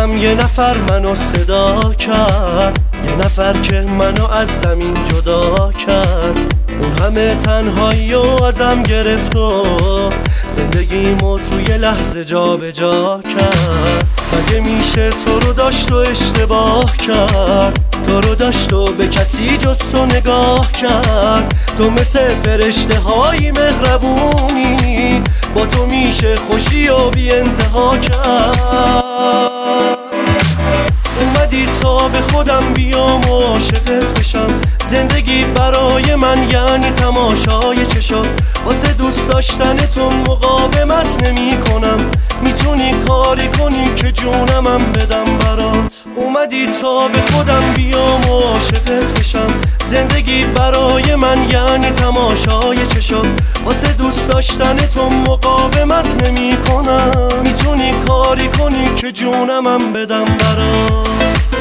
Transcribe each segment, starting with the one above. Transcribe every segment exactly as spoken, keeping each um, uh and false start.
شدم یه نفر منو صدا کرد، یه نفر که منو از زمین جدا کرد. اون همه تنهایی و ازم گرفت و زندگیمو توی لحظه جا به جا کرد. مگه میشه تو رو داشت و اشتباه کرد، تو رو داشت و به کسی جز تو نگاه کرد. تو مثل فرشته های مهربونی، با تو میشه خوشی و بی انتها کرد. اومدی تا به خودم بیام و عاشقت بشم، زندگی برای من یعنی تماشای چشات. واسه دوست داشتن تو مقاومت نمی کنم، میتونی کاری کنی که جونمم بدم برات. اومدی تا به خودم بیام و عاشقت بشم، زندگی برای من یعنی تماشای چشات. واسه دوست داشتن تو مقاومت نمی کنم، میتونی کاری کنی که جونمم بدم برات.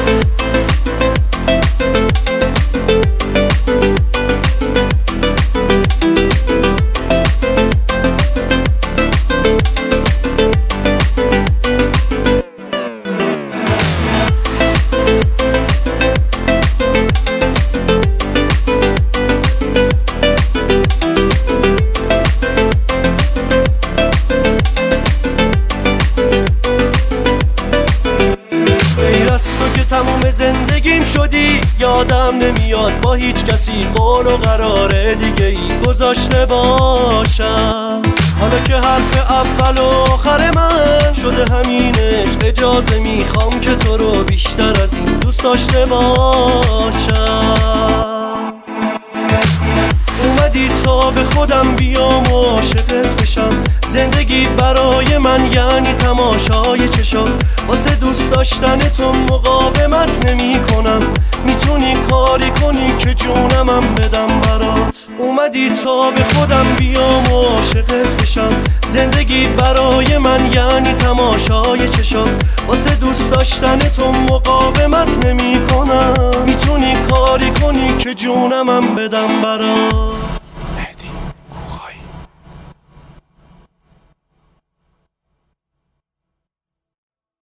تموم زندگیم شدی، یادم نمیاد با هیچ کسی قول و قرار دیگه ای گذاشته باشم. حالا که حرف اول و آخر من شده همینش، اجازه میخوام که تو رو بیشتر از این دوست داشته باشم. اومدی تا به خودم بیام و عاشقت بشم، زندگی برای من یعنی تماشای چشات. واسه دوست داشتن تو مقاومت نمی کنم، میتونی کاری کنی که جونمم بدم برات. اومدی تا به خودم بیام و عاشقت بشم، زندگی برای من یعنی تماشای چشات. واسه دوست داشتن تو مقاومت نمی کنم، میتونی کاری کنی که جونمم بدم برات.